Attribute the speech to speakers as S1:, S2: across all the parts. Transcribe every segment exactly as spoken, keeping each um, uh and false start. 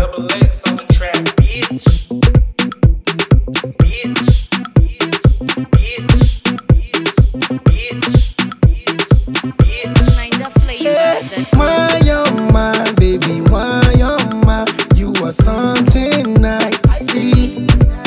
S1: double X on the track, bitch. Bitch. Bitch. Bitch. Bitch.
S2: Ninja flavor.
S3: My oh my baby, why oh my, you are something nice to see.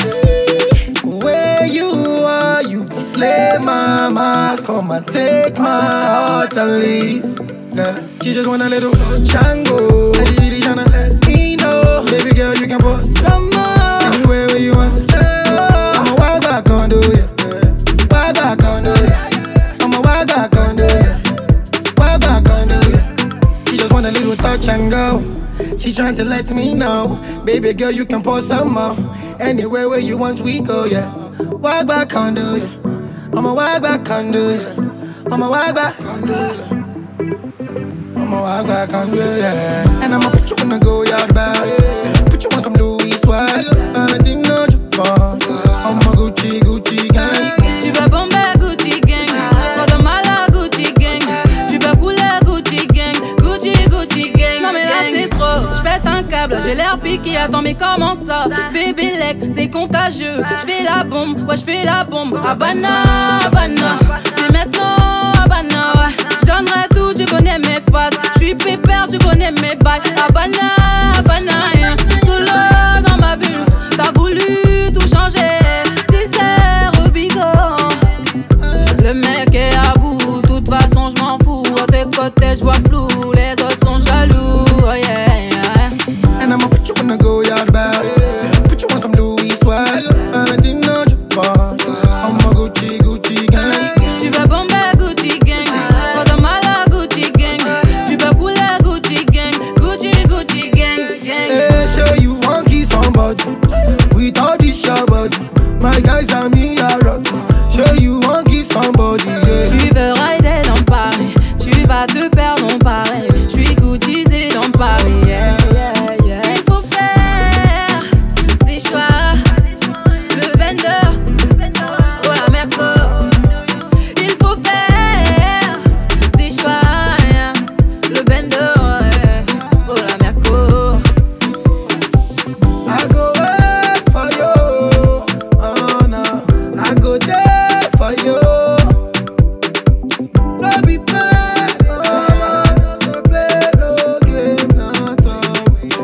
S3: Where you are, you be slay mama. Come and take my heart and leave. Girl, she just want a little chango, and she really tryna let me know. Baby girl, you can put some more anywhere where you want. I'm a wild back on do ya, wild back on do ya. I'm a wild back on do ya, wild back on do ya. She just want a little touch and go. She trying to let me know, baby girl, you can pour some more anywhere where you want we go, yeah. Wild back on do ya, I'm a wild back on do ya, I'm a wild back on do ya. I'm a wild back on do ya. And I'ma put you in the go yard bag, put you on some Louis swag, and I didn't know you fall. I'm a Gucci Gucci gang.
S4: Tu veux bomber Gucci gang, pas de mal à Gucci gang. Tu veux couler Gucci gang, Gucci Gucci gang. Non mais là c'est trop, j'pète un câble, j'ai l'air piqué. Attends mais comment ça? Fais Bélec, c'est contagieux. J'fais la bombe, ouais j'fais la bombe. Habana, Habana, puis maintenant Habana, ouais. J'donnerai tout, tu connais mes phases. J'suis pépère, tu connais mes bails. Habana, Habana, yeah. Solo dans ma bulle, t'as voulu tout changer. Dessert au bigot, le mec est à bout. De toute façon j'm'en fous. À tes côtés j'vois flou, les autres sont jaloux. Oh yeah, yeah.
S3: And I'ma put you in the go yard bag, put you on some Louis swag, and I didn't know you fall. I'm a Gucci Gucci gang.
S4: Tu veux bomber Gucci gang, pas de mal à Gucci gang. Tu veux couler Gucci gang, Gucci Gucci gang, gang.
S3: Hey, sure you want kiss somebody with all this your body. My guys and me are rock. Sure you want kiss somebody, yeah.
S4: Tu veux rider dans Paris, tu vas te perdre dans Paris. J'suis Guccisé dans Paris, yeah, yeah, yeah. Il faut faire des choix. Le vendeur, oh la Merco. Il faut faire des choix, yeah. Le vendeur, ouais. Oh la Merco.
S3: I go wait for you, oh no, I go there for you. No be play, oh no, no play no game, not always.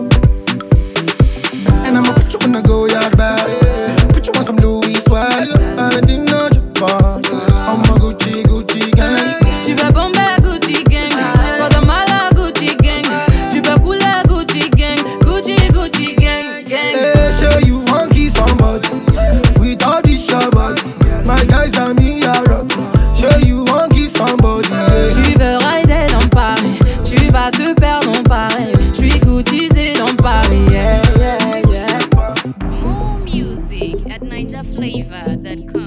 S3: And I'ma put you in the go yard bag, put you on some Louis swag, and I didn't know you fall. I'm a Gucci Gucci gang.
S4: Tu veux bomber Gucci gang, pas de mal à Gucci gang. Tu veux couler Gucci gang, Gucci Gucci gang, gang.
S3: Hey, sure you want kiss somebody with all this your body. My guys and me are rock. Sure you want kiss somebody, yeah.
S4: Tu veux rider dans Paris, tu vas te perdre dans Paris. J'suis Guccisé dans Paris, yeah, yeah, yeah.
S2: More music at ninja flavor dot com.